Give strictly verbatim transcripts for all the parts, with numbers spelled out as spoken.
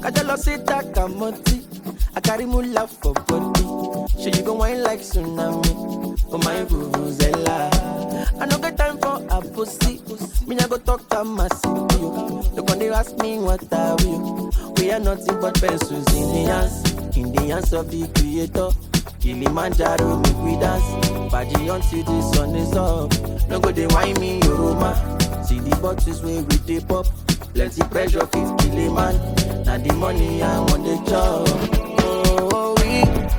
Kajalosita kamoti, I carry mula for body. She you go wine like tsunami, oh my vuvuzela. I no get time for a pussy, me I go talk to my city. Look when they ask me what are we, we are nothing but pencils in the hands, in the hands of the creator. Kilimanjaro make we dance, party until the sun is up. No go they wine me Yoroma, see the bottles where we dip up. Plenty pressure, fifty kill a man. Now the money I want the job. Oh, we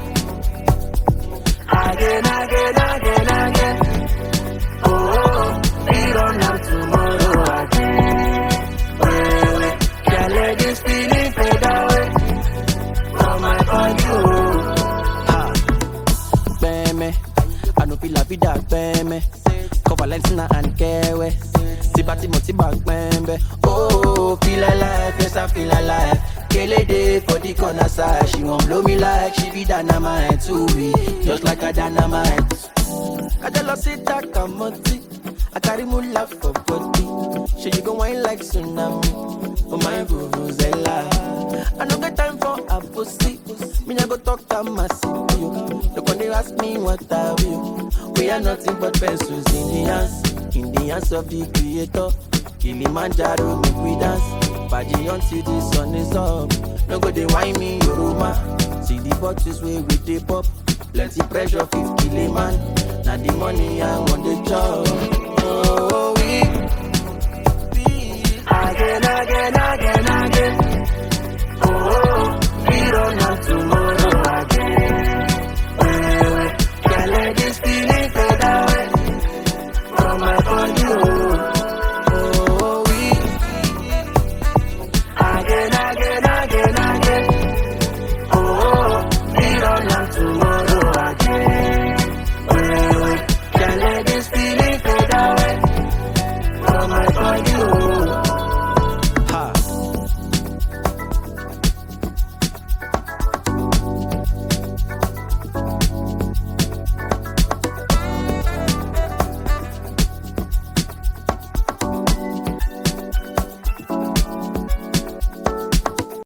again, again, again, again. Oh, we don't have tomorrow again. Oh, we can't let this feeling fade away from my body. Oh, ah, beme, I no feel la vida, beme. Cover Lensina and Kewe. Sibati moti back, beme. Oh, feel alive, yes I feel alive. Kele day for the corner side. She won't blow me like she be dynamite to me, just like a dynamite. Kajalosita kamoti, I carry mula for body. She you go wine like tsunami, oh my vuvuzela. I no get time for a pussy, me I go talk to my city. Look when they ask me what are we, we are nothing but pencils in the hands, in the hands of the creator. Kilimanjaro make we dance, party until the sun is up. No go they wine me Yoroma, see the bottles where we dip up. Plenty pressure, fifty kill a man. Now the money I want the job. Oh, we again, again, again, again. Oh, we don't have tomorrow again. Oh, can't let this feeling fade away from my body. Oh.